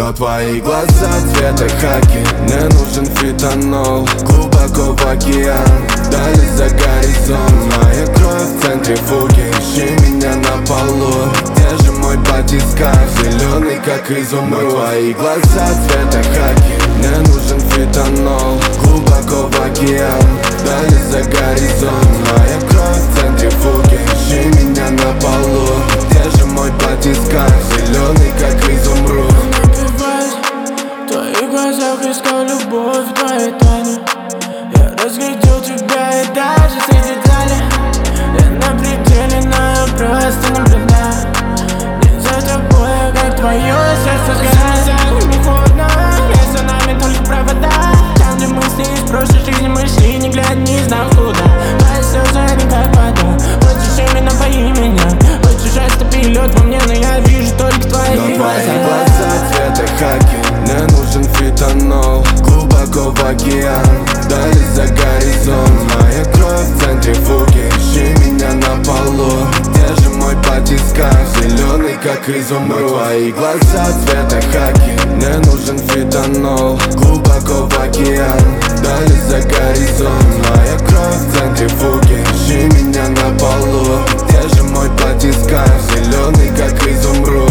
Но твои глаза цвета хаки, мне нужен фитонол. Глубоко в океан, дали за горизонт. Моя кровь в центрифуге, ищи меня на полу. Где же мой батискаф, зеленый как изумруд. Но твои глаза цвета хаки, мне нужен фитонол. Глубоко в океан, дали за горизонт. Моя кровь в центрифуге, ищи меня на полу. Где же мой батискаф, зеленый как изумруд. В твоих глазах искал любовь в твоей тайне. Я разглядел тебя и даже среди дали. Я на пределе, но я просто наблюдаю. Не за тобой, как твое сердце сгорает. Не холодно, и за нами только провода. Там, где мысли из прошлой жизни мы шли, не глядя, не знав куда. Твои слезы, они как вода. Хочешь именно пойми меня. Хочешь растопи лед во мне, но я вижу только твои глаза цвета хаки, мне нужен фитонол. Глубоко в океан, дали за горизонт. Моя кровь в центрифуге, ищи меня на полу. Где же мой батискаф, зеленый как изумруд. Твои глаза цвета хаки, мне нужен фитонол. Глубоко в океан, дали за горизонт. Моя кровь в центрифуге, ищи меня на полу. Где же мой батискаф, зеленый как изумруд.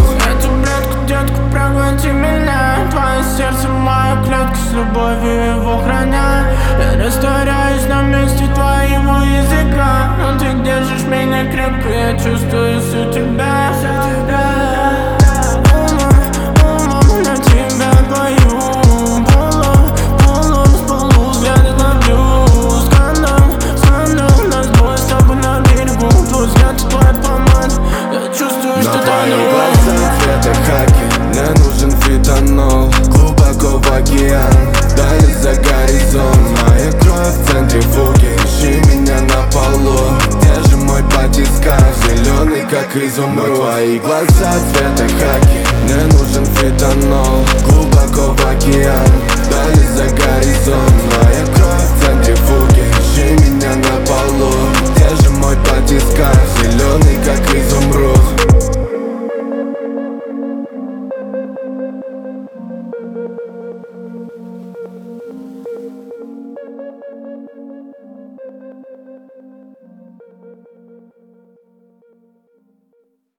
Сердце моя клетка, с любовью его храня. Я растворяюсь на месте твоего языка. Но ты держишь меня крепко, я чувствую суть тебя. Умом на тебя пою. Полом с полу взгляд ловлю. Скандал, нас двое с тобой на берегу. Твой взгляд, твой помад. Я чувствую, что твои глаза цвета хаки, мне нужен фитонол. Глубоко в океан, дали за горизонт. Моя кровь в центрифуге, ищи меня на полу. Где же мой батискаф, зеленый как изумруд. Твои глаза цвета хаки, мне нужен фитонол. Глубоко в океан,